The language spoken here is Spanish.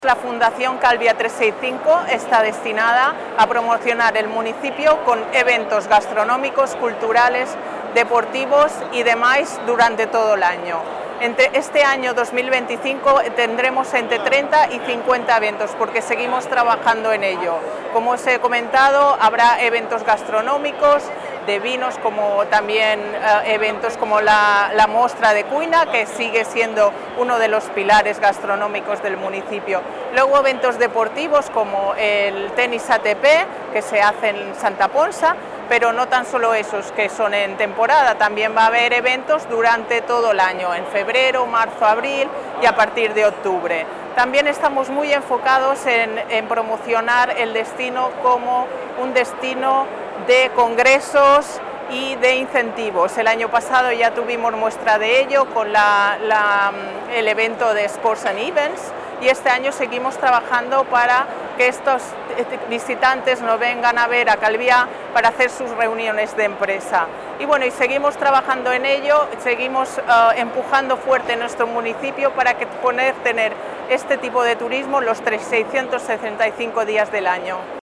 La Fundación Calvia 365 está destinada a promocionar el municipio con eventos gastronómicos, culturales, deportivos y demás durante todo el año. Este año 2025 tendremos entre 30 y 50 eventos porque seguimos trabajando en ello. Como os he comentado, habrá eventos gastronómicos, de vinos, como también eventos como la Mostra de Cuina, que sigue siendo uno de los pilares gastronómicos del municipio. Luego eventos deportivos como el tenis ATP, que se hace en Santa Ponsa, pero no tan solo esos que son en temporada, también va a haber eventos durante todo el año, en febrero, marzo, abril y a partir de octubre. También estamos muy enfocados en promocionar el destino como un destino de congresos y de incentivos. El año pasado ya tuvimos muestra de ello con el evento de Sports and Events, y este año seguimos trabajando para que estos visitantes nos vengan a ver a Calviá para hacer sus reuniones de empresa. Y bueno, y seguimos trabajando en ello, seguimos empujando fuerte en nuestro municipio para poder tener este tipo de turismo los 665 días del año.